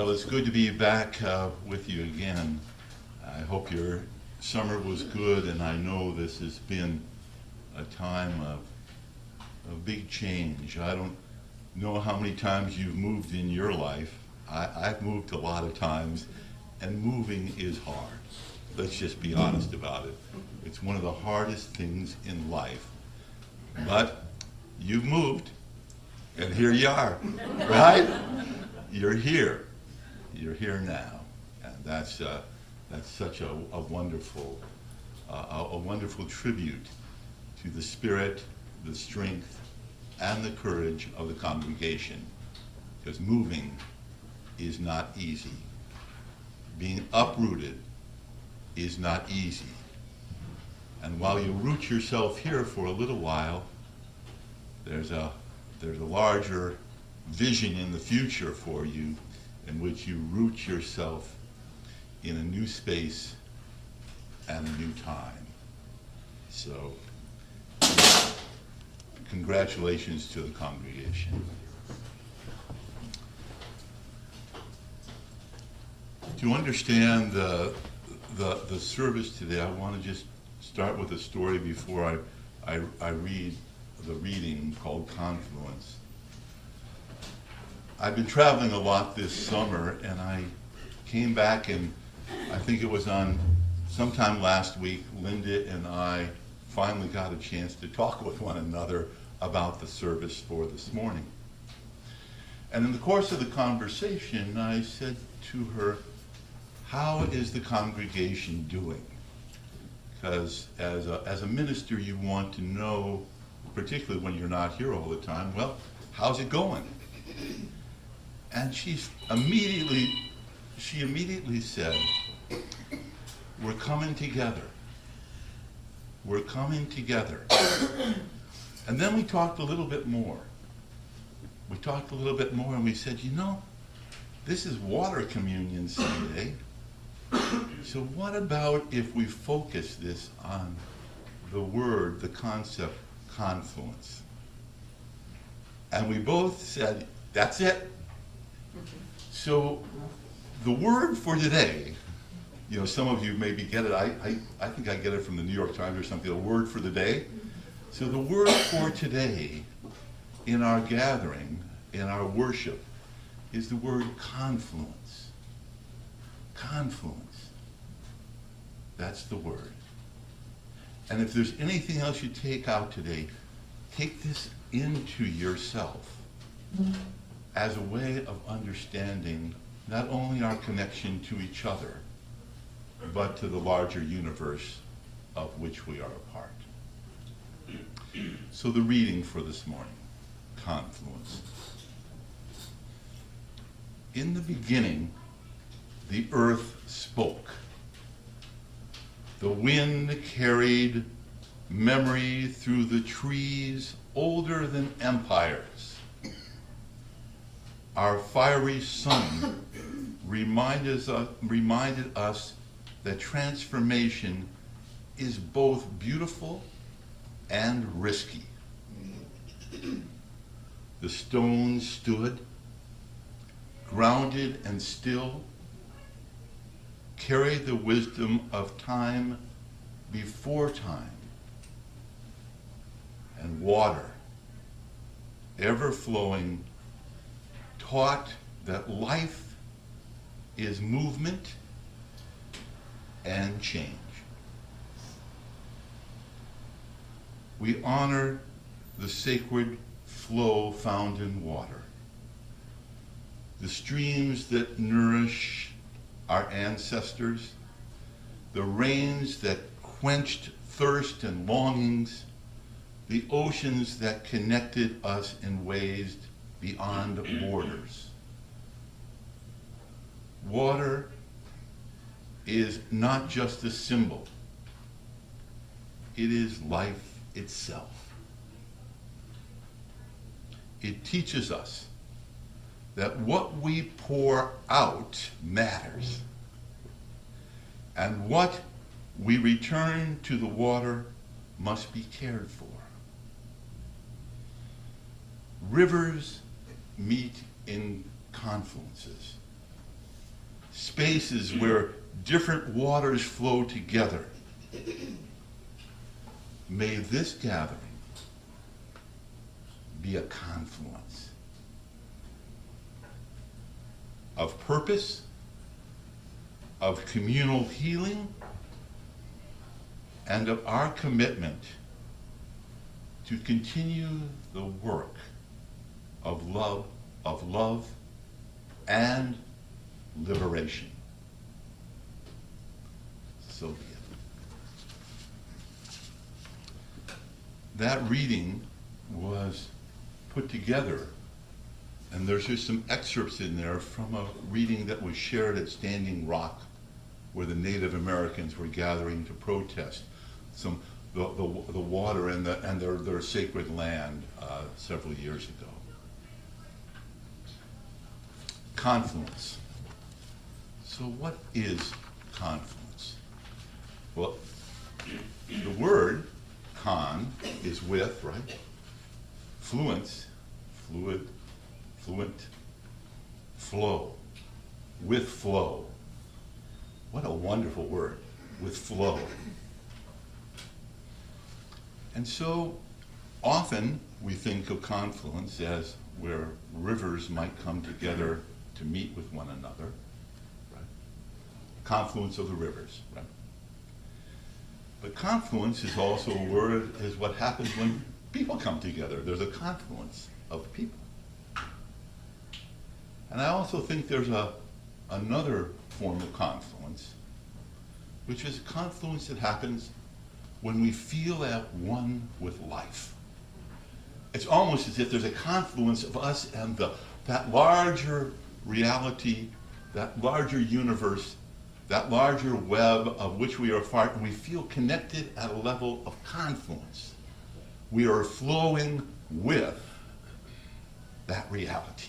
Well, it's good to be back with you again. I hope your summer was good, and I know this has been a time of big change. I don't know how many times you've moved in your life. I've moved a lot of times, and moving is hard. Let's just be honest about it. It's one of the hardest things in life. But you've moved, and here you are, right? You're here. You're here now, and that's such a wonderful tribute to the spirit, the strength, and the courage of the congregation. Because moving is not easy. Being uprooted is not easy. And while you root yourself here for a little while, there's a larger vision in the future for you, in which you root yourself in a new space and a new time. So, congratulations to the congregation. To understand the service today, I want to just start with a story before I read the reading called Confluence. I've been traveling a lot this summer, and I came back, and I think it was on sometime last week, Linda and I finally got a chance to talk with one another about the service for this morning. And in the course of the conversation, I said to her, how is the congregation doing? Because as a minister, you want to know, particularly when you're not here all the time, well, how's it going? And she immediately said, we're coming together. We're coming together. And then we talked a little bit more. And we said, this is Water Communion Sunday. So what about if we focus this on the word, the concept, confluence? And we both said, that's it. So the word for today, some of you maybe get it. I think I get it from the New York Times or something, a word for the day. So the word for today in our gathering, in our worship, is the word confluence. Confluence. That's the word. And if there's anything else you take out today, take this into yourself as a way of understanding not only our connection to each other, but to the larger universe of which we are a part. So the reading for this morning, Confluence. In the beginning, the earth spoke. The wind carried memory through the trees older than empires. Our fiery sun reminded us that transformation is both beautiful and risky. The stones stood, grounded and still, carried the wisdom of time before time. And water, ever flowing, taught that life is movement and change. We honor the sacred flow found in water, the streams that nourish our ancestors, the rains that quenched thirst and longings, the oceans that connected us in ways beyond borders. Water is not just a symbol. It is life itself. It teaches us that what we pour out matters, and what we return to the water must be cared for. Rivers meet in confluences. spaces where different waters flow together. May this gathering be a confluence of purpose, of communal healing, and of our commitment to continue the work of love and liberation. So be it. That reading was put together, and there's just some excerpts in there from a reading that was shared at Standing Rock, where the Native Americans were gathering to protest the water and their sacred land several years ago. Confluence. So what is confluence? Well, the word con is with, right? Fluence, fluid, fluent, flow, with flow. What a wonderful word, with flow. And so often we think of confluence as where rivers might come together to meet with one another, right? Confluence of the rivers, right? But confluence is also a word, is what happens when people come together. There's a confluence of people. And I also think there's another form of confluence, which is a confluence that happens when we feel at one with life. It's almost as if there's a confluence of us and that larger reality, that larger universe, that larger web of which we are part, and we feel connected at a level of confluence. We are flowing with that reality.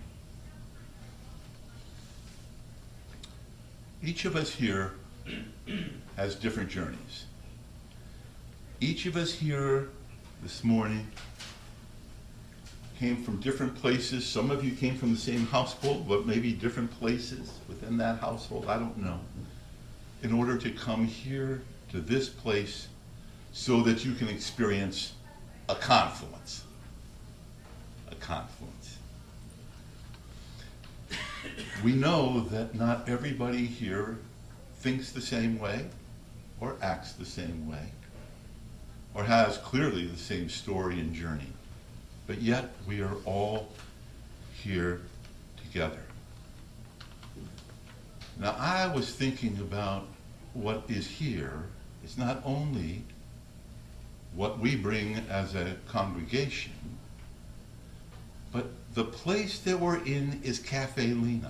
Each of us here has different journeys. Each of us here this morning came from different places. Some of you came from the same household, but maybe different places within that household, I don't know, in order to come here to this place so that you can experience a confluence. A confluence. We know that not everybody here thinks the same way, or acts the same way, or has clearly the same story and journey. But yet we are all here together. Now I was thinking about what is here is not only what we bring as a congregation, but the place that we're in is Cafe Lena.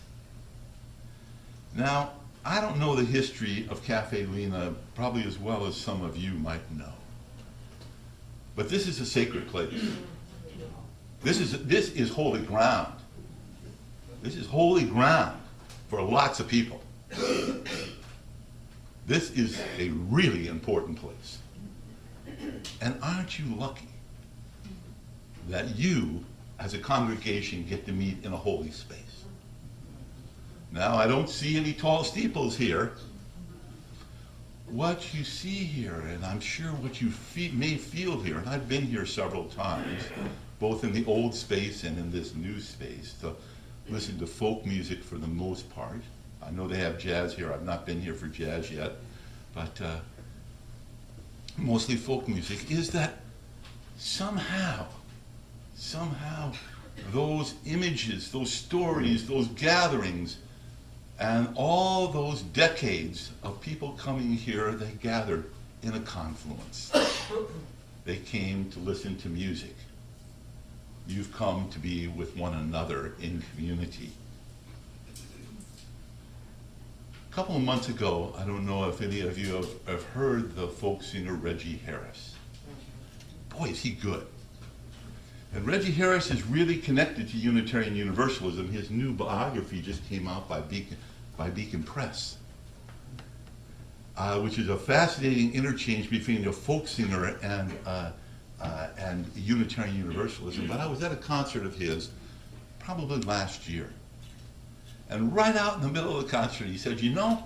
Now, I don't know the history of Cafe Lena probably as well as some of you might know. But this is a sacred place. This is holy ground. This is holy ground for lots of people. This is a really important place. And aren't you lucky that you, as a congregation, get to meet in a holy space? Now, I don't see any tall steeples here. What you see here, and I'm sure what you may feel here, and I've been here several times, both in the old space and in this new space, to listen to folk music for the most part. I know they have jazz here. I've not been here for jazz yet, but mostly folk music, is that somehow those images, those stories, those gatherings, and all those decades of people coming here, they gathered in a confluence. They came to listen to music. You've come to be with one another in community. A couple of months ago, I don't know if any of you have heard the folk singer Reggie Harris. Boy, is he good. And Reggie Harris is really connected to Unitarian Universalism. His new biography just came out by Beacon Press, which is a fascinating interchange between a folk singer and Unitarian Universalism. But I was at a concert of his probably last year. And right out in the middle of the concert, he said, you know,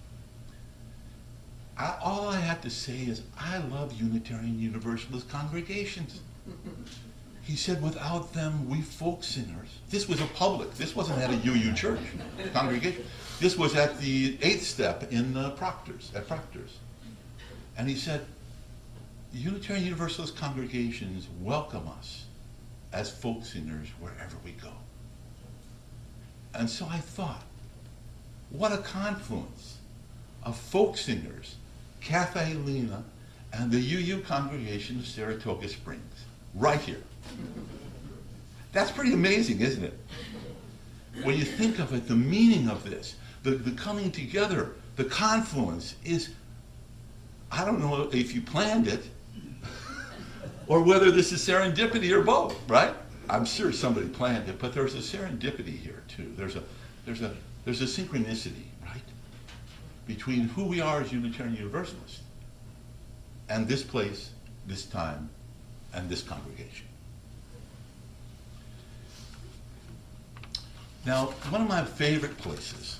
all I have to say is I love Unitarian Universalist congregations. He said, without them, we folk singers. This was a public. This wasn't at a UU church congregation. This was at the 8th step in Proctor's, at Proctor's. And he said, the Unitarian Universalist congregations welcome us as folk singers wherever we go. And so I thought, what a confluence of folk singers, Cafe Lena, and the UU congregation of Saratoga Springs, right here. That's pretty amazing, isn't it? When you think of it, the meaning of this, the coming together, the confluence is, I don't know if you planned it, or whether this is serendipity or both, right? I'm sure somebody planned it, but there's a serendipity here too. There's a synchronicity, right? Between who we are as Unitarian Universalists and this place, this time, and this congregation. Now, one of my favorite places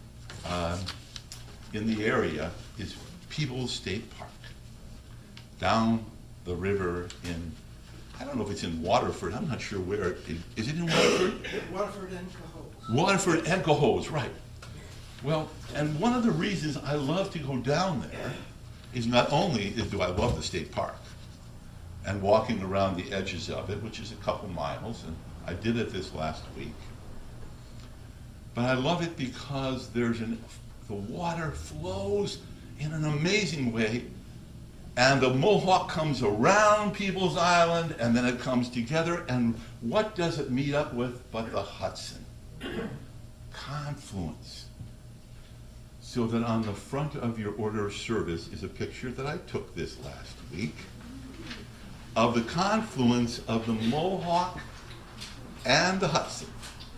in the area is Peebles State Park, down the river in, I don't know if it's in Waterford, I'm not sure where. Is it in Waterford? Waterford and Cohoes. Waterford and Cohoes, right. Well, and one of the reasons I love to go down there is not only do I love the state park and walking around the edges of it, which is a couple miles, and I did it this last week, but I love it because the water flows in an amazing way, and the Mohawk comes around Peebles Island, and then it comes together, and what does it meet up with but the Hudson? Confluence. So that on the front of your order of service is a picture that I took this last week of the confluence of the Mohawk and the Hudson.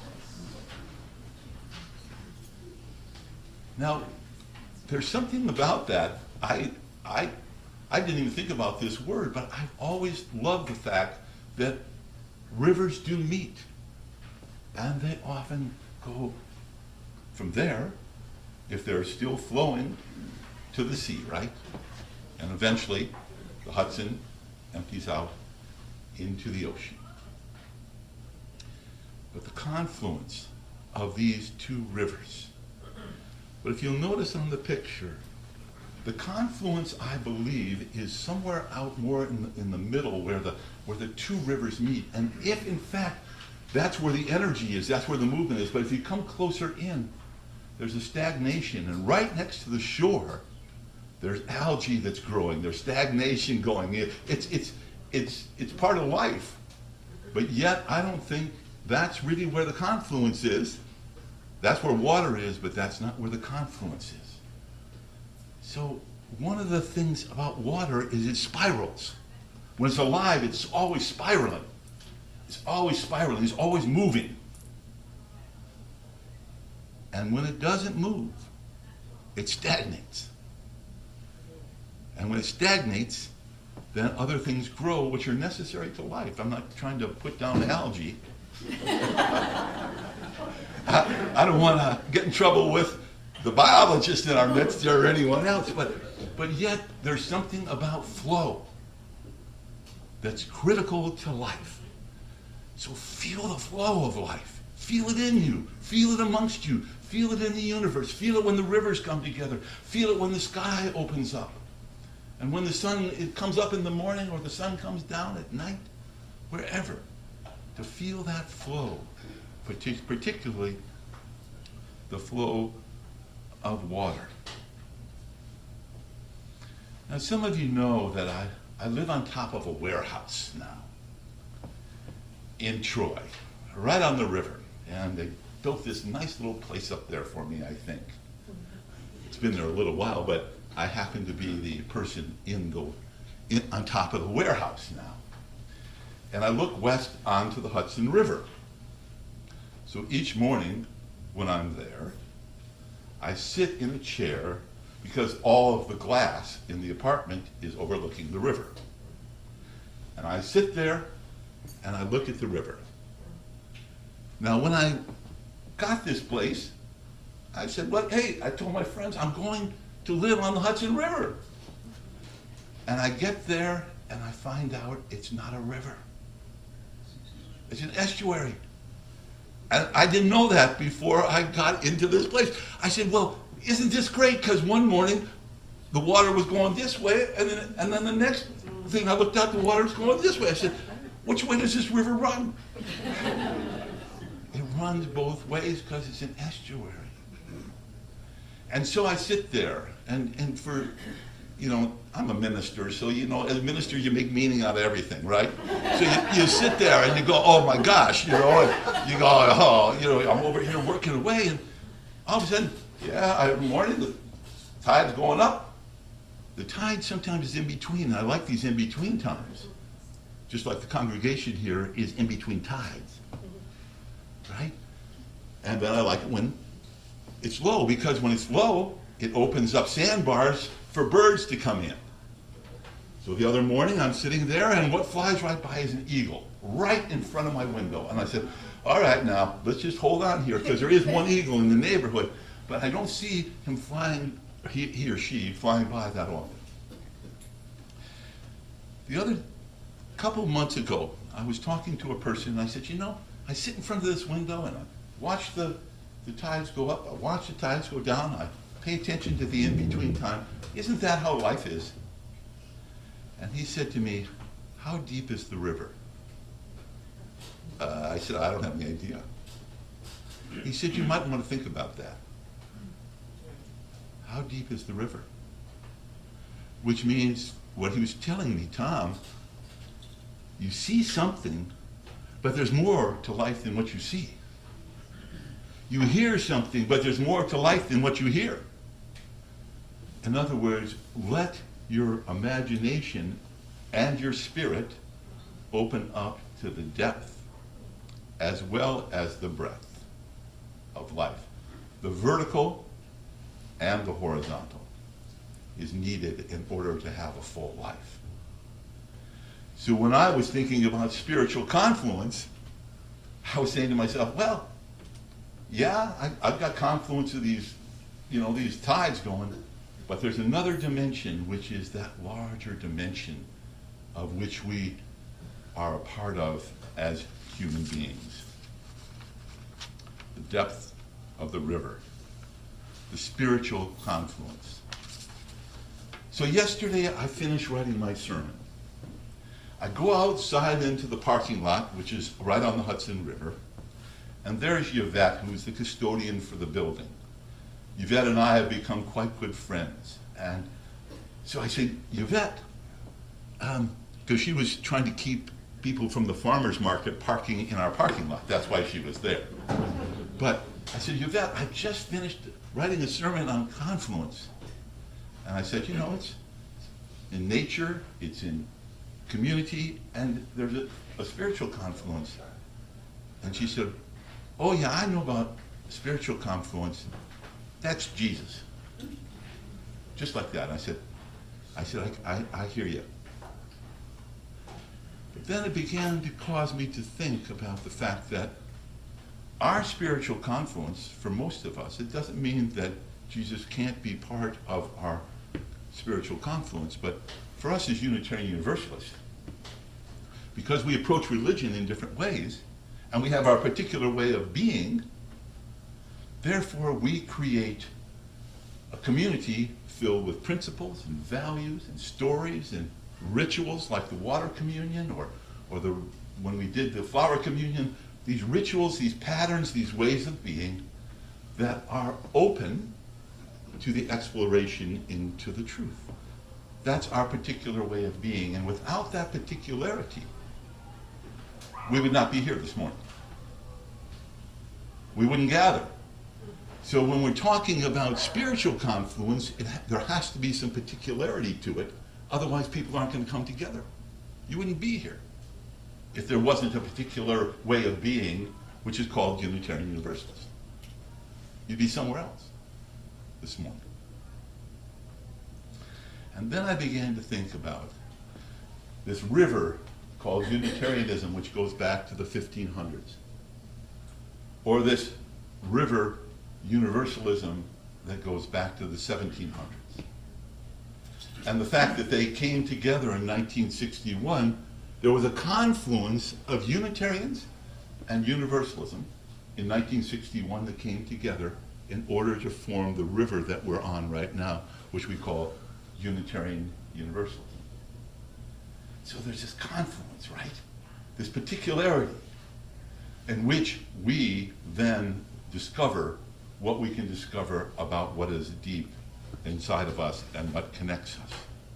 Now, there's something about that. I didn't even think about this word, but I've always loved the fact that rivers do meet. And they often go from there, if they're still flowing, to the sea, right? And eventually, the Hudson empties out into the ocean. But the confluence of these two rivers. But if you'll notice on the picture, the confluence, I believe, is somewhere out more in the middle where the two rivers meet. And if, in fact, that's where the energy is, that's where the movement is. But if you come closer in, there's a stagnation. And right next to the shore, there's algae that's growing. There's stagnation going. It's part of life. But yet, I don't think that's really where the confluence is. That's where water is, but that's not where the confluence is. So one of the things about water is it spirals. When it's alive, it's always spiraling. It's always spiraling. It's always moving. And when it doesn't move, it stagnates. And when it stagnates, then other things grow which are necessary to life. I'm not trying to put down algae. I don't want to get in trouble with the biologist in our midst or anyone else, but yet there's something about flow that's critical to life. So feel the flow of life. Feel it in you. Feel it amongst you. Feel it in the universe. Feel it when the rivers come together. Feel it when the sky opens up. And when the sun it comes up in the morning or the sun comes down at night, wherever, to feel that flow, particularly the flow of water. Now, some of you know that I live on top of a warehouse now in Troy, right on the river. And they built this nice little place up there for me, I think. It's been there a little while, but I happen to be the person on top of the warehouse now. And I look west onto the Hudson River. So each morning when I'm there, I sit in a chair because all of the glass in the apartment is overlooking the river. And I sit there and I look at the river. Now when I got this place, I said, well, hey, I told my friends, I'm going to live on the Hudson River. And I get there and I find out it's not a river. It's an estuary. And I didn't know that before I got into this place. I said, well, isn't this great? Because one morning the water was going this way, and then the next thing I looked out, the water was going this way. I said, which way does this river run? It runs both ways because it's an estuary. And so I sit there, and for, you know, I'm a minister, so, you know, as a minister, you make meaning out of everything, right? So you sit there and you go, oh my gosh, you know, and you go, oh, you know, I'm over here working away, and all of a sudden, morning, the tide's going up. The tide sometimes is in between, and I like these in between times. Just like the congregation here is in between tides, right? And then I like it when it's low, because when it's low, it opens up sandbars for birds to come in. So the other morning, I'm sitting there, and what flies right by is an eagle, right in front of my window. And I said, all right, now, let's just hold on here, because there is one eagle in the neighborhood, but I don't see him flying, he or she, flying by that often. The other couple of months ago, I was talking to a person, and I said, you know, I sit in front of this window, and I watch the tides go up, I watch the tides go down, I pay attention to the in-between time. Isn't that how life is? And he said to me, how deep is the river? I said, I don't have any idea. He said, you might want to think about that. How deep is the river? Which means, what he was telling me, Tom, you see something, but there's more to life than what you see. You hear something, but there's more to life than what you hear. In other words, let your imagination and your spirit open up to the depth as well as the breadth of life. The vertical and the horizontal is needed in order to have a full life. So when I was thinking about spiritual confluence, I was saying to myself, well, yeah, I've got confluence of these, you know, these tides going, but there's another dimension, which is that larger dimension of which we are a part of as human beings. The depth of the river, the spiritual confluence. So yesterday I finished writing my sermon. I go outside into the parking lot, which is right on the Hudson River, and there's Yvette, who's the custodian for the building. Yvette and I have become quite good friends. And so I said, Yvette, because she was trying to keep people from the farmer's market parking in our parking lot. That's why she was there. But I said, Yvette, I just finished writing a sermon on confluence. And I said, you know, it's in nature, it's in community, and there's a spiritual confluence. And she said, oh yeah, I know about spiritual confluence. That's Jesus. Just like that. I said, I hear you. But then it began to cause me to think about the fact that our spiritual confluence, for most of us, it doesn't mean that Jesus can't be part of our spiritual confluence, but for us as Unitarian Universalists, because we approach religion in different ways, and we have our particular way of being, therefore we create a community filled with principles and values and stories and rituals like the water communion or when we did the flower communion, these rituals, these patterns, these ways of being that are open to the exploration into the truth. That's our particular way of being, and without that particularity, we would not be here this morning. We wouldn't gather. So when we're talking about spiritual confluence, there has to be some particularity to it. Otherwise, people aren't going to come together. You wouldn't be here if there wasn't a particular way of being, which is called Unitarian Universalist. You'd be somewhere else this morning. And then I began to think about this river called Unitarianism, which goes back to the 1500s. Or this river, universalism that goes back to the 1700s. And the fact that they came together in 1961, there was a confluence of Unitarians and Universalism in 1961 that came together in order to form the river that we're on right now, which we call Unitarian Universalism. So there's this confluence, right? This particularity in which we then discover what we can discover about what is deep inside of us and what connects us.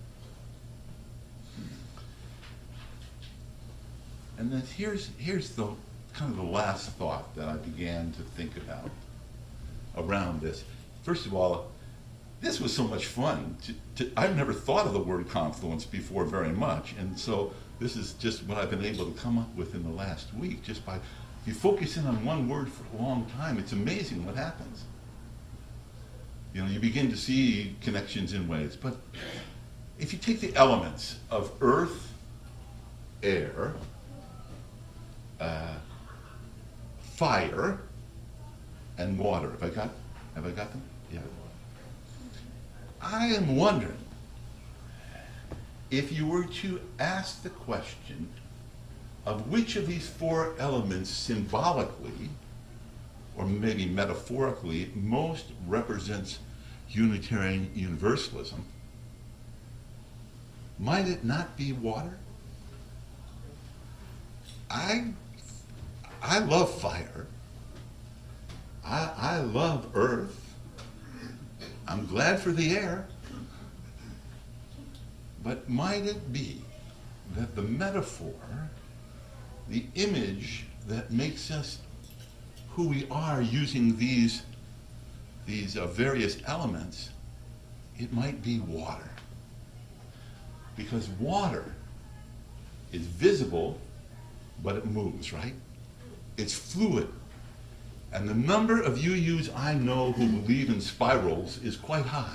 And then here's the kind of the last thought that I began to think about around this. First of all, this was so much fun. I've never thought of the word confluence before very much, and so this is just what I've been able to come up with in the last week, just by, if you focus in on one word for a long time, it's amazing what happens. You know, you begin to see connections in ways, but if you take the elements of earth, air, fire, and water, have I got them? Yeah. I am wondering if you were to ask the question of which of these four elements symbolically, or maybe metaphorically, most represents Unitarian Universalism, might it not be water? I love fire. I love earth. I'm glad for the air. But might it be that the metaphor, the image that makes us who we are using these various elements, it might be water. Because water is visible, but it moves, right? It's fluid. And the number of UUs I know who believe in spirals is quite high.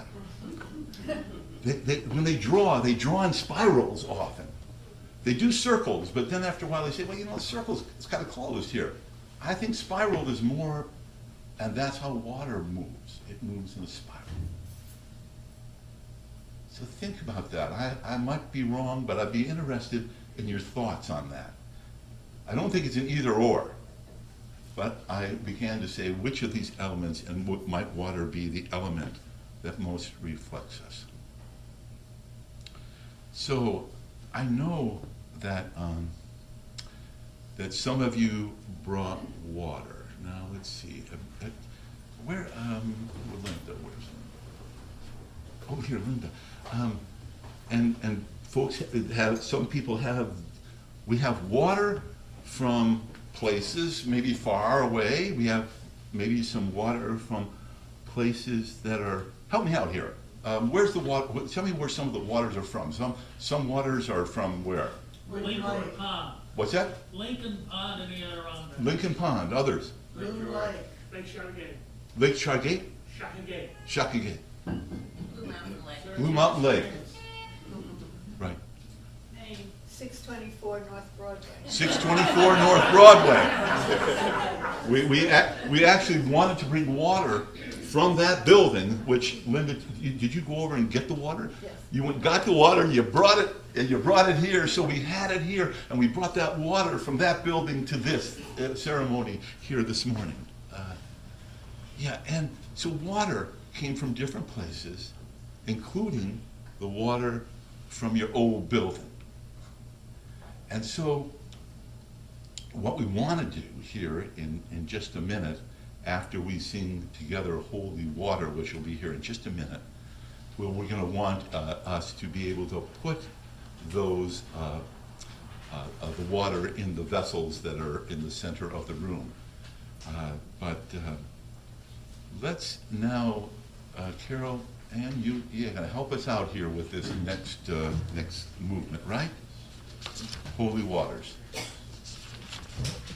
When they draw in spirals often. They do circles, but then after a while they say, well, you know, circles, it's kind of closed here. I think spiral is more, and that's how water moves. It moves in a spiral. So think about that. I might be wrong, but I'd be interested in your thoughts on that. I don't think it's an either or, but I began to say which of these elements, and might water be the element that most reflects us. So I know that that some of you brought water. Now let's see. Where Linda? Where's Linda? Oh, here, Linda. And folks have. Some people have. We have water from places maybe far away. We have maybe some water from places that are. Help me out here. Where's the water? Tell me where some of the waters are from. Some waters are from where? Lincoln Pond. What's that? Lincoln Pond and the Adirondack. Lincoln Pond. Others? Loon Lake. Lake Chargate. Lake Chargate? Shakagate. Shakagate. Blue Mountain Lake. Blue Mountain Lake. Right. 624 North Broadway. 624 North Broadway. We actually wanted to bring water from that building, which Linda, did you go over and get the water? Yes. You got the water and you brought it, here, so we had it here, and we brought that water from that building to this ceremony here this morning. Yeah, and so water came from different places, including the water from your old building. And so what we want to do here in just a minute, after we sing together Holy Water, which will be here in just a minute, well, we're going to want us to be able to put those the water in the vessels that are in the center of the room. But let's now, Carol, and you're going to help us out here with this next movement, right? Holy Waters.